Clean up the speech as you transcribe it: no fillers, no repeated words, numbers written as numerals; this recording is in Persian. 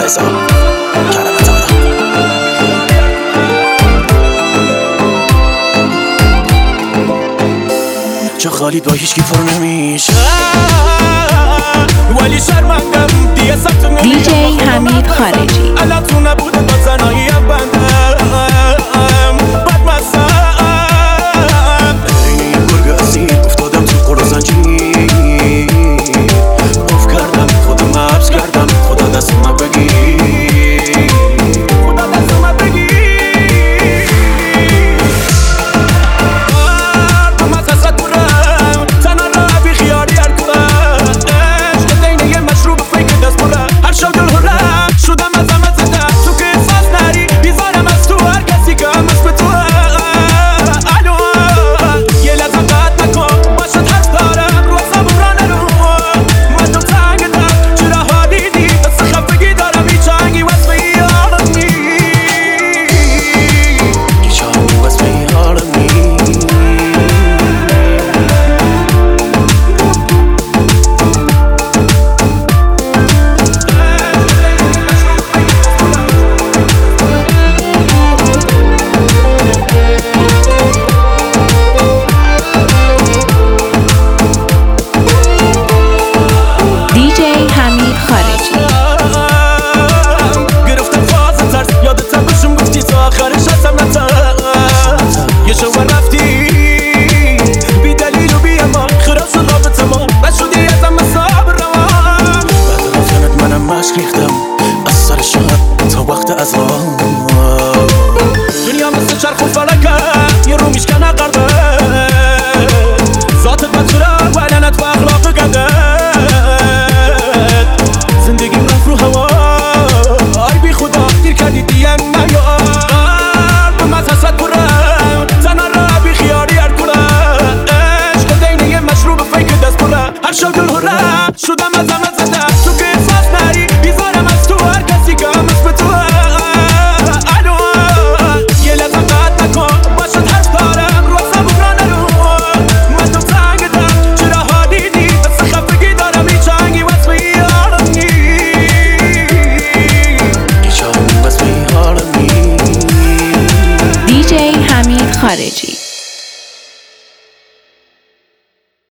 رضا کلمت آدم چه خالید با هیچ کی پر نمیشه ولی شرمندم دیگه سبت نمیشه دی جی حمید خارجی الان تو نبوده با زنایی بندم بد مستم این یه گرگ اسیر افتادم تو قر و زنجیر اف کردم خودم حبس کردم خدا دست من بگیر خدا دست من بگیر مردم از حسرت برم تنها را بی خیالی هر کنم عشق دینه یه مشروب فکر دست برم هر شب دل هرم شدم از همه زدم تو که احساس نری بیزارم از تو هر کسی که هم اسم تو الو یه لحظه قد نکن باشد حرف دارم رو حسابم را نرو من تو تنگتم چرا حالیدی دست خفگی دارم هیچ آهنگی واسه یارمی هیچ آهنگی واسه یارمی دی جی حمید خارجی گرفتم فاز ترس یادتم بشم گفتی تو آخرش هستم نترس یه شو رفتی بی دلیل و بی امان خراب شد رابطه ما نشدی ازم مصاب روان بعد رفتنت منم مشک ریختم از سر شب تا وقت اذان دنیا مثل چرخ و فلکه یه رو میشکنه قربه ذاتت بدخرا و علنت و اخلاق گنده زندگیم رفت رو هوا آی بی خدا دیر کردی دیم نیا قلبم از حسرت برم تنها را بی خیالی هر کنم عشق دینه یه مشروب فکر دست برم هر شب دل هرم شدم از همه